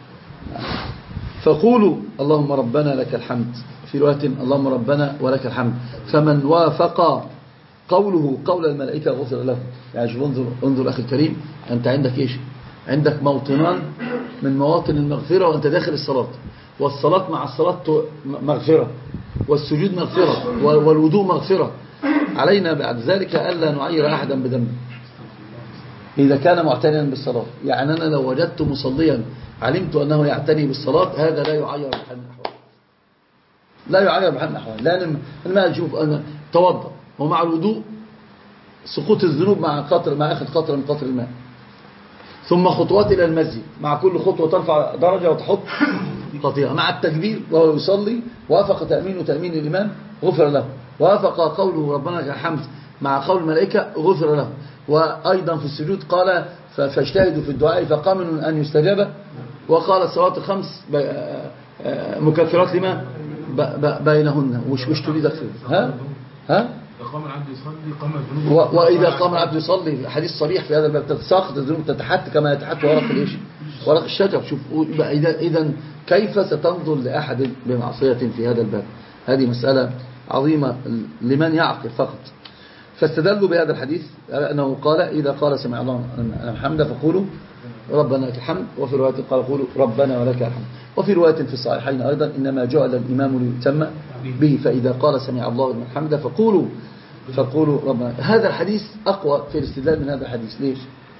فقولوا اللهم ربنا لك الحمد، في رواية اللهم ربنا ولك الحمد، فمن وافق قوله قول الملائكة غفر له. يعني شوف، انظر أخي الكريم، أنت عندك إيش؟ عندك موطنان من مواطن المغفرة وأنت داخل الصلاة، والصلاة مع الصلاة مغفرة، والسجود مغفرة، والوضوء مغفرة. علينا بعد ذلك ألا نعير أحدا بذنب إذا كان معتنيا بالصلاة. يعني أنا لو وجدت مصليا علمت أنه يعتني بالصلاة، هذا لا يعير بحال الأحوال، لا يعير بحال الأحوال. لأن الماء، شوف أنا توضأ ومع الوضوء سقوط الذنوب مع أخذ قطرة من قطر الماء، ثم خطوات إلى المسجد، مع كل خطوة ترفع درجة وتحط خطيئة، مع التكبير وهو يصلي وافق تأمين الإمام غفر له، وافق قوله ربنا لك الحمد مع قول الملائكة غفر له. وأيضا في السجود قال فاجتهدوا في الدعاء فقامن أن يستجاب، وقال الصلوات الخمس مكفرات لما بينهن. وش تريد أكثر؟ ها؟ قام العبد يصلي قام الذنوب، وإذا قام العبد يصلي، حديث صريح في هذا الباب، تتساقط الذنوب تتحت كما يتحت ورق الشجر. شوف إذا كيف ستنظر لأحد بمعصية في هذا الباب؟ هذه مسألة عظيمة لمن يعقل فقط. فاستدلوا بهذا الحديث أنه قال إذا قال سمع الله لمن حمده فقولوا ربنا لك الحمد، وفي رواية قال قولوا ربنا ولك الحمد. وفي رواية في الصحيحين أيضا إنما جعل الإمام ليتم به، فإذا قال سمع الله لمن حمده فقولوا ربنا. هذا الحديث أقوى في الاستدلال من هذا الحديث. ليش؟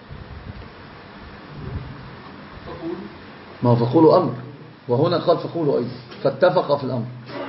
ما هو فقولوا أمر، وهنا قال فقولوا أيضا، فاتفق في الأمر.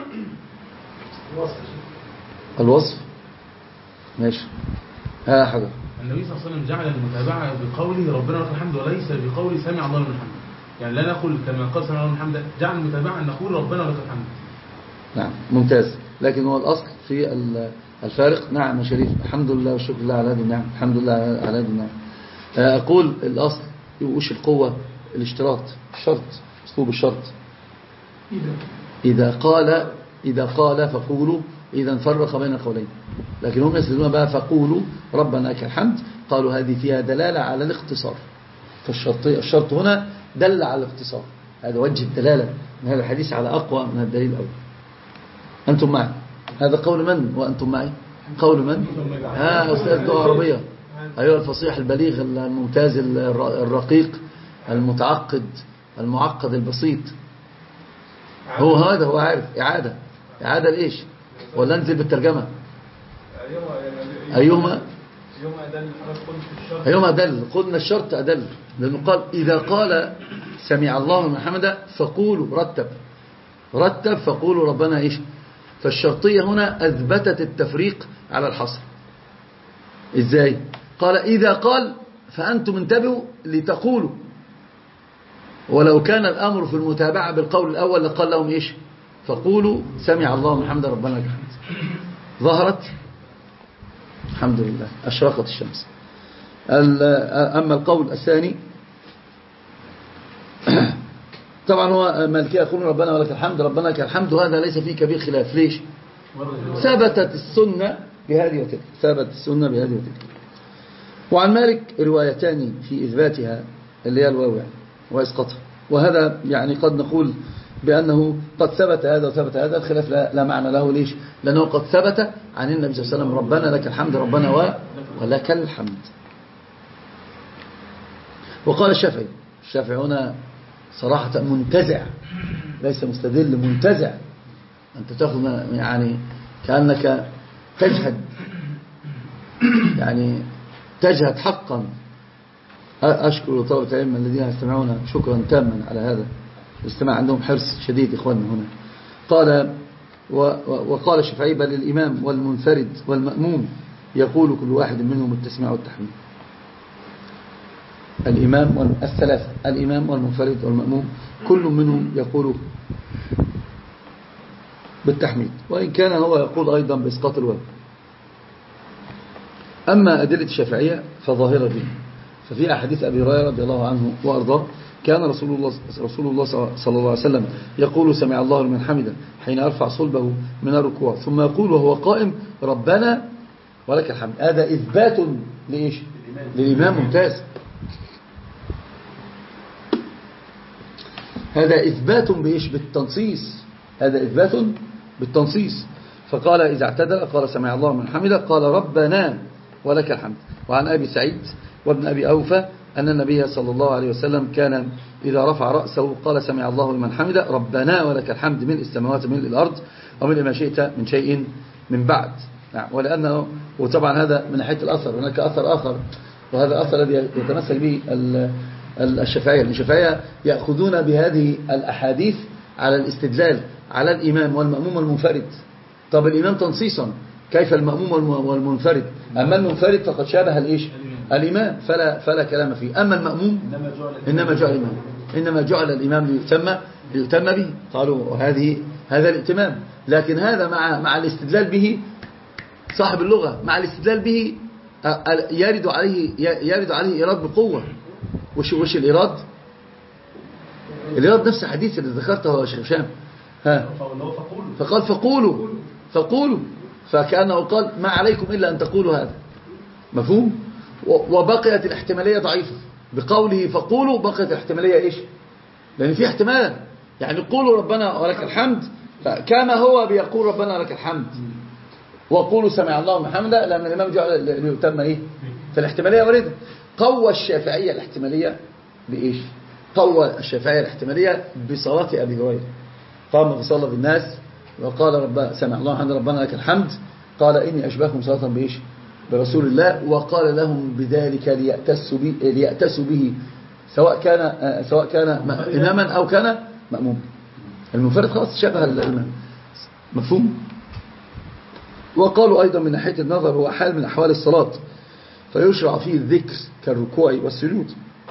الوصف ماشي. ها حاجة النبي صلى الله عليه وسلم جعل المتابعة بقوله ربنا لك الحمد وليس بقوله سمع الله لمن حمده. يعني لا نقول كما قال سمع الله لمن حمده، جعل المتابعة أن نقول ربنا لك الحمد. نعم ممتاز. لكن هو الأصل في الفارق. نعم يا شريف، الحمد لله والشكر لله على هذه النعم، الحمد لله على هذه النعم. أقول الأصل وش القوة؟ الاشتراط، الشرط، أسلوب الشرط. إذا قال فقولوا، إذا فرق بين قولين. لكن هم يستدلون بقى فقولوا ربنا لك الحمد، قالوا هذه فيها دلالة على الاختصار، فالشرط هنا دل على الاختصار. هذا وجه الدلالة من هذا الحديث على أقوى من الدليل الأول. أنتم معي؟ هذا قول من وأنتم معي؟ قول من؟ أستاذ دعاء عربية، أيها الفصيح البليغ الممتاز الرقيق المتعقد المعقد البسيط. هو هذا هو عارف. إعادة لإيش؟ ولا ننزل بالترجمة؟ أيهما أدل؟ قلنا الشرط أدل، لأنه قال إذا قال سمع الله لمن حمده فقولوا، رتب فقولوا ربنا إيش. فالشرطية هنا أثبتت التفريق على الحصر. إزاي؟ قال إذا قال فأنتم انتبهوا لتقولوا، ولو كان الأمر في المتابعة بالقول الأول لقال لهم إيش؟ فقولوا سمع الله لمن حمده ربنا لك الحمد. ظهرت الحمد لله، أشرقت الشمس. أما القول الثاني طبعا هو مالكية يقولون ربنا ولك الحمد، ربنا لك الحمد، وهذا ليس فيه كبير خلاف. ليش؟ ثبتت السنة بهذه وتلك، ثبتت السنة بهذه وتلك. وعن مالك روايتان في إثباتها اللي هي الواو وإسقاطها، وهذا يعني قد نقول بأنه قد ثبت هذا وثبت هذا، الخلاف لا معنى له. ليش؟ لأنه قد ثبت عن النبي صلى الله عليه وسلم ربنا لك الحمد، ربنا ولك الحمد. وقال الشافعي هنا صراحة منتزع، ليس مستدل، منتزع. أنت تأخذ يعني كأنك تجهد، يعني تجهد حقا. أشكر طلبة العلم الذين يستمعون شكرا تاما على هذا الاستماع، عندهم حرص شديد إخواننا هنا. قال وقال الشافعي بل الإمام والمنفرد والمأموم يقول كل واحد منهم التسميع والتحميد. الثلاثة، الإمام والمنفرد والمأموم، كل منهم يقول بالتحميد، وإن كان هو يقول أيضا بإسقاط الواو. أما أدلة الشافعية فظاهرة به، ففي أحاديث أبي هريرة رضي الله عنه وأرضاه كان رسول الله صلى الله عليه وسلم يقول سمع الله لمن حمده حين يرفع صلبه من الركوع، ثم يقول وهو قائم ربنا ولك الحمد. هذا إثبات لإيش؟ للإمام. ممتاز. هذا إثبات بإيش؟ بالتنصيص. هذا إثبات بالتنصيص. فقال إذا اعتدل قال سمع الله لمن حمده قال ربنا ولك الحمد. وعن أبي سعيد وابن أبي أوفى أن النبي صلى الله عليه وسلم كان إذا رفع رأسه قال سمع الله لمن حمده ربنا ولك الحمد ملء السماوات ملء الأرض وملء ما شئت من شيء من بعد. ولأنه وطبعا هذا من ناحية الأثر، هناك أثر آخر، وهذا الأثر الذي يتمثل به الشافعية يأخذون بهذه الأحاديث على الاستدلال على الإمام والمأموم والمنفرد. طب الإمام تنصيصا، كيف المأموم والمنفرد؟ أما المنفرد فقد شابه الإيش؟ الإمام، فلا كلام فيه. أما المأموم إنما جعل الإمام ليؤتم به، قالوا هذا الائتمام. لكن هذا مع الاستدلال به، صاحب اللغة مع الاستدلال به يرد عليه إيراد بقوة. وش الإيراد؟ الإيراد نفس الحديث اللي ذكرته يا شيخ هشام. فقال فقولوا، فكأنه قال ما عليكم إلا أن تقولوا هذا. مفهوم؟ وبقيت الاحتمالية ضعيفة بقوله فقولوا، بقيت الاحتمالية إيش؟ لأن في احتمال، يعني قولوا ربنا ولك الحمد كما هو بيقول ربنا لك الحمد، وقولوا سمع الله لمن حمده لأن الإمام جعل ليتم إيه؟ فالاحتمالية واردة. قوى الشافعية الاحتمالية بإيش؟ قوى الشافعية الاحتمالية بصلاة أبي هريرة. قام فصلى بالناس وقال سمع الله حمد ربنا لك الحمد، قال إني أشبهكم صلاة بإيش؟ برسول الله، وقال لهم بذلك ليأتسوا به سواء كان إماما أو كان مأموم. المنفرد خلاص شبه الإمام. مفهوم؟ وقالوا أيضا من ناحية النظر هو حال من أحوال الصلاة فيشرع فيه الذكر كالركوع والسجود.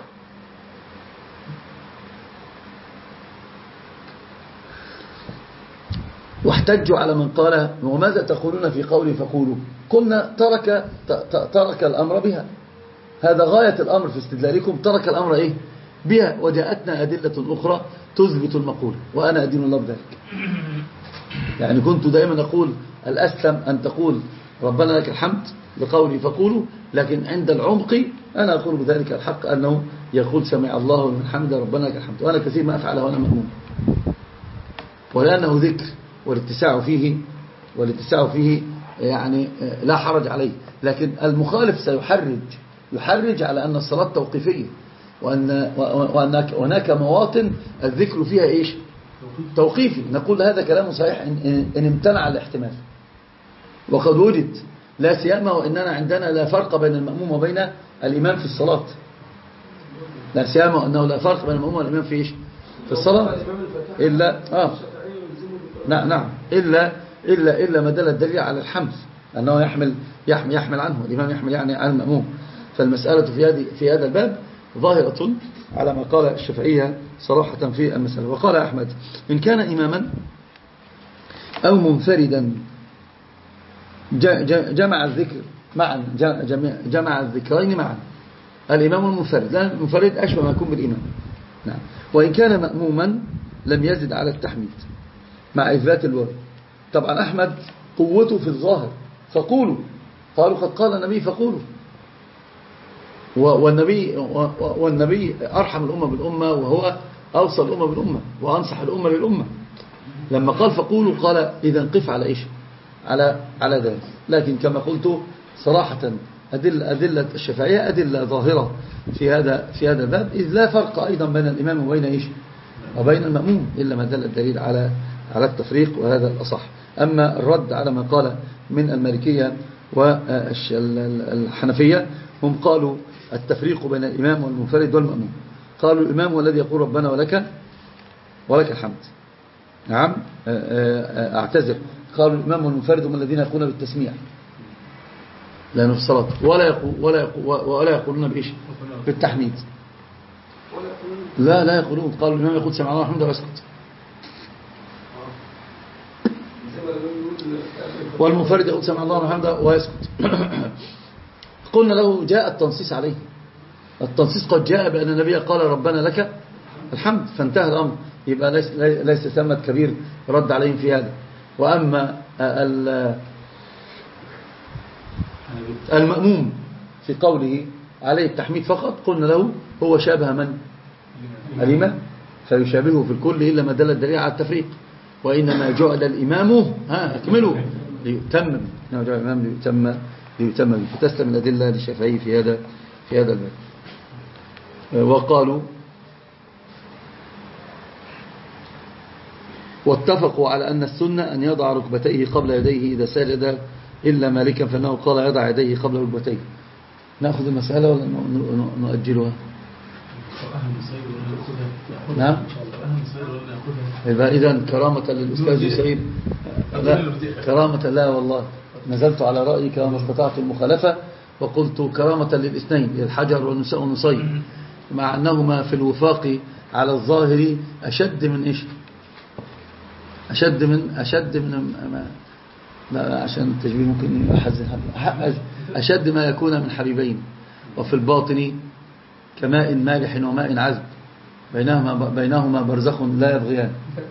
واحتجوا على من قال وماذا تقولون في قولي فقولوا؟ قلنا ترك الأمر بها. هذا غاية الأمر في استدلالكم، ترك الأمر إيه؟ بها، وجاءتنا أدلة أخرى تثبت المقولة، وأنا أدين الله بذلك. يعني كنت دائما أقول الأسلم أن تقول ربنا لك الحمد لقولي فقولوا، لكن عند العمق أنا أقول بذلك الحق أنه يقول سمع الله لمن حمد ربنا لك الحمد، وأنا كثير ما أفعله وأنا مأمون، ولأنه ذكر والاتساع فيه يعني لا حرج عليه. لكن المخالف يحرج على أن الصلاة توقيفية، وأن هناك مواطن الذكر فيها إيش؟ توقيفي. نقول هذا كلام صحيح إن امتنع الاحتمال، وقد وجد، لا سيما وإننا عندنا لا فرق بين المأموم وبين الإمام في الصلاة، لا سيما وأنه لا فرق بين المأموم والإمام في إيش؟ في الصلاة، إلا نعم إلا ما دل الدليل على الحمل، أنه يحمل عنه الإمام، يحمل يعني عن المأموم. فالمسألة في هذا الباب ظاهرة على ما قال الشافعية صراحة في المسألة. وقال أحمد إن كان إماما أو منفردا جمع الذكر معا، جمع الذكرين معا، الإمام والمنفرد، لا المنفرد أشبه ما يكون بالإمام. نعم. وإن كان مأموما لم يزد على التحميد مع إثبات الواو. طبعا أحمد قوته في الظاهر، فقولوا، قالوا قد قال النبي فقولوا، والنبي أرحم الأمة بالأمة، وهو أوصى الأمة بالأمة وأنصح الأمة للأمة. لما قال فقولوا قال إذا قف على إيش؟ على ذلك. لكن كما قلت صراحة أدلة الشافعية أدلة ظاهرة في هذا الباب، إذ لا فرق أيضا بين الإمام وبين إيش؟ وبين المأموم، إلا ما دل الدليل على التفريق، وهذا الأصح. أما الرد على ما قال من المالكية والحنفية، هم قالوا التفريق بين الإمام والمنفرد والمأموم. قالوا الإمام هو الذي يقول ربنا ولك الحمد. نعم، أعتذر، قالوا الإمام والمنفرد هم الذين يقولون بالتسميع لأنه في الصلاة، ولا يقولون بإيش؟ بالتحميد. لا يقولون. قالوا الإمام يقول سمع الله الحمد ويسكت، والمنفرد يقول سمع الله الحمد ويسكت. قلنا له جاء التنصيص عليه، التنصيص قد جاء بأن النبي قال ربنا لك الحمد، فانتهى الأمر، يبقى ليس ثمة كبير رد عليهم في هذا. وأما المأموم في قوله عليه التحميد فقط، قلنا له هو شابه من؟ الإمام، فيشابهه في الكل إلا ما دل الدليل على التفريق. وإنما جعل الإمام أكملوا ليتمم، إنما جعل الإمام ليتمم. فتسلم الأدلة للشافعي في هذا الباب. وقالوا واتفقوا على أن السنة أن يضع ركبتيه قبل يديه إذا سجد، إلا مالكا فإنه قال يضع يديه قبل ركبتيه. نأخذ المسألة ولا نؤجلها؟ نعم. إذن كرامة للأستاذ يسير، كرامة، لا والله نزلت على رأيك وما استطعت المخالفة، وقلت كرامة للاثنين، للحجر والنصيب، مع أنهما في الوفاق على الظاهر أشد من إيش؟ أشد من عشان التشبيه ممكن يحزن، أشد ما يكون من حبيبين، وفي الباطن كماء مالح وماء عذب بينهما برزخ لا يبغيان.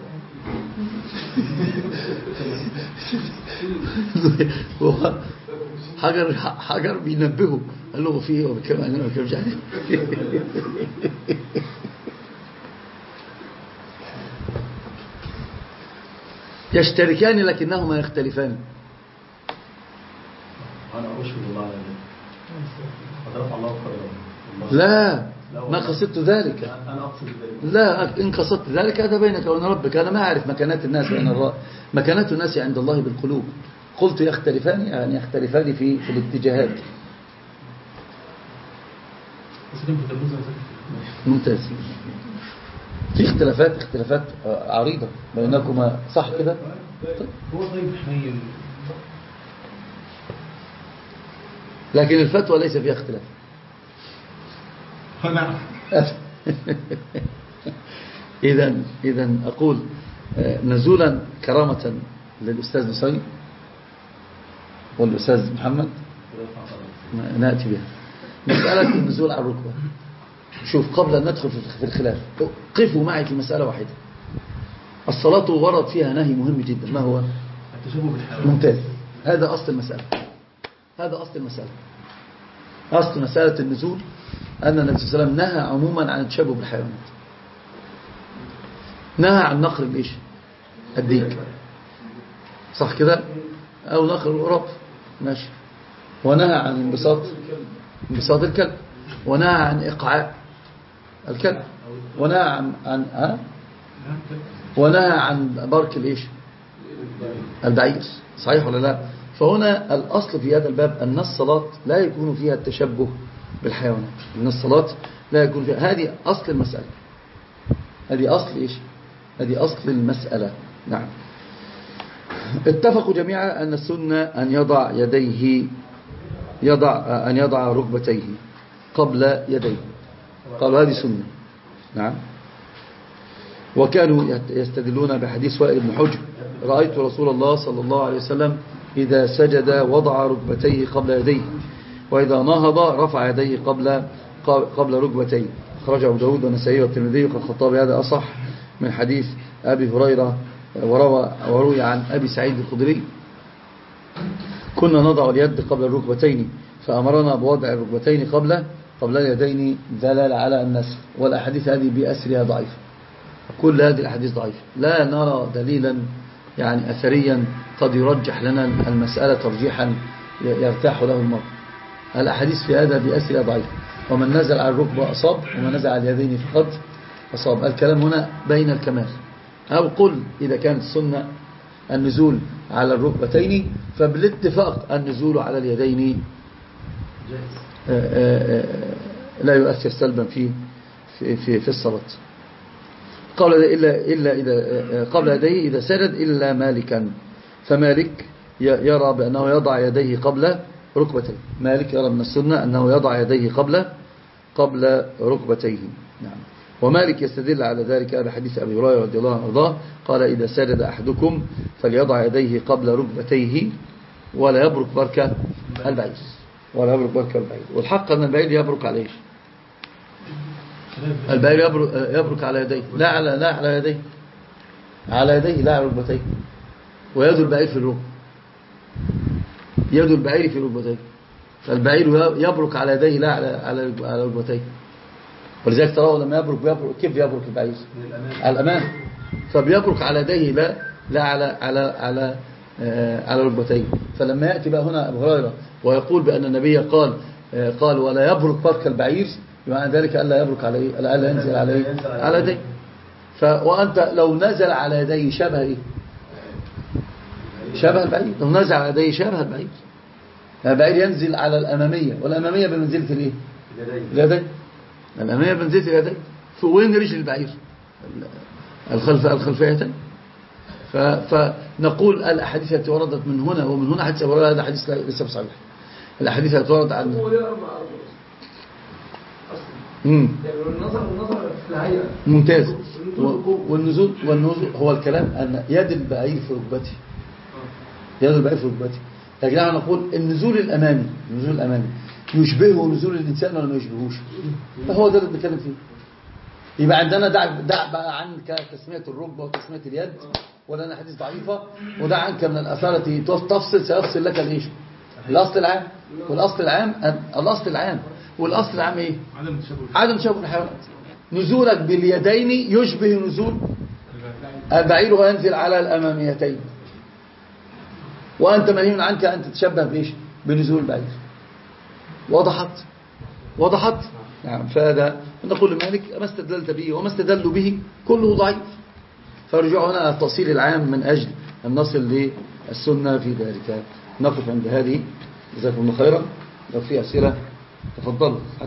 حجر بينبهه، قال له فيه وبكمان مش عارف. يشتركان لكنهما يختلفان. أنا أشهد الله عليه الله خيرا. لا، ما قصدت ذلك. أنا أقصد ذلك. لا، إن قصدت ذلك هذا بينك وبين ربك. أنا ما أعرف مكانات الناس مكانات الناس عند الله بالقلوب. قلت يختلفان، يعني يختلفان في الاتجاهات. ممتاز. في اختلافات عريضة بينكما، صح كده؟ هو طيب حنين، لكن الفتوى ليس فيها اختلاف. نعم. إذن أقول نزولا كرامة للأستاذ نصير والأستاذ محمد نأتي بها مسألة النزول على الركبة. شوف قبل أن ندخل في الخلاف قفوا معي في مسألة واحدة. الصلاة ورد فيها نهي مهم جدا، ما هو؟ التشبه بالحيوان. ممتاز، هذا أصل المسألة. هذا أصل المسألة. أصل مسألة النزول أن النبي صلى الله عليه وسلم نهى عموما عن التشبه بالحيوانات. نهى عن نقر الإيش؟ الديك، صح كده؟ أو نقر القرب، ماشي. ونهى عن انبساط الكلب، ونهى عن إقعاء الكلب، ونهى عن برك الإيش؟ البعير، صحيح ولا لا؟ فهنا الأصل في هذا الباب أن الصلاة لا يكون فيها التشبه بالحيوانات، أن الصلاة لا يكون فيها. هذه أصل المسألة، هذه أصل إيش؟ هذه أصل المسألة. نعم. اتفقوا جميعا أن السنة أن يضع ركبتيه قبل يديه، قالوا هذه سنة. نعم. وكانوا يستدلون بحديث وائل بن حجر: رأيت رسول الله صلى الله عليه وسلم إذا سجد وضع ركبتيه قبل يديه، وإذا نهض رفع يديه قبل ركبتيه. أخرجه أبو داود والنسائي والترمذي والخطابي. هذا أصح من حديث أبي هريرة، وروي عن أبي سعيد الخدري: كنا نضع اليد قبل الركبتين فأمرنا بوضع الركبتين قبل اليدين دلالة على النسخ. والأحاديث هذه بأسرها ضعيفة، كل هذه الأحاديث ضعيفة، لا نرى دليلا يعني أثريا قد يرجح لنا المسألة ترجيحا يرتاح له المرء. الأحاديث في هذا بأسرها ضعيفة. ومن نزل على الركبة أصاب، ومن نزل على اليدين فقد أصاب. الكلام هنا بين الكمال. أو قل إذا كانت السنة النزول على الركبتين فبالاتفاق النزول على اليدين لا يؤثر سلبا في الصلاة. قال إلا إذا قبل يديه إذا سجد إلا مالكا، فمالك يرى بأنه يضع يديه قبل ركبتيه. مالك يرى من السنة أنه يضع يديه قبل ركبتيه. نعم. ومالك يستدل على ذلك بحديث أبي هريرة رضي الله عنه وارضاه قال: إذا سجد أحدكم فليضع يديه قبل ركبتيه ولا يبرك بركة البعير. والحق أن البعير يبرك عليه، البعير يبرك على يديه، لا على يديه، على يديه لا على ركبتيه. ويد البعير في الركب، يد البعير في ركبتيه، فالبعير يبرك على يديه لا على ركبتيه. ولذلك تراه لما يبرك كيف يبرك البعير؟ على الأمام، فبيبرك على يديه لا على ركبتيه. فلما يأتي بقى هنا أبو هريرة ويقول بأن النبي قال ولا يبرك برك البعير، بمعنى ذلك ألا يبرك عليه، ألا ينزل على يديه. وأنت لو نزل على يديه شبه إيه؟ شبه البعير. لو نزل على يديه شبه البعير. البعير ينزل على الأمامية، والأمامية بمنزلة الإيه؟ اليدين. الأمامية بمنزلة اليدين. وين رجل البعير؟ الخلفيتين. فنقول الأحاديث التي وردت من هنا ومن هنا حديث أبو هريرة، هذا حديث ليس بصحيح. الأحاديث التي وردت عن النظر في الهيئة ممتاز. والنزول هو الكلام أن يد البعير في ركبته، يد البعير في ركبته. يا جماعة نقول النزول الأمامي يشبهه نزول الإنسان ولا ما يشبهوش؟ فهو ده اللي بنتكلم فيه. يبقى عندنا دع بقى عنك تسمية الركبة وتسمية اليد، ولنا حديث ضعيفة، ودع عنك من الآثار التي تفصل سيفصل لك الإيش؟ الأصل العام إيه؟ عدم تشابه الحيوانات. نزولك باليدين يشبه نزول البعير وينزل على الأماميتين، وأنت منهي عنك أن تتشبه بإيش؟ بنزول البعير. وضحت نعم. فهذا نقول لمالك ما استدلت به وما استدلوا به كله ضعيف، فرجعوا هنا على التأصيل العام من أجل أن نصل للسنة في ذلك. نقف عند هذه. جزاكم الله خيرا. لو في أسئلة تفضلوا.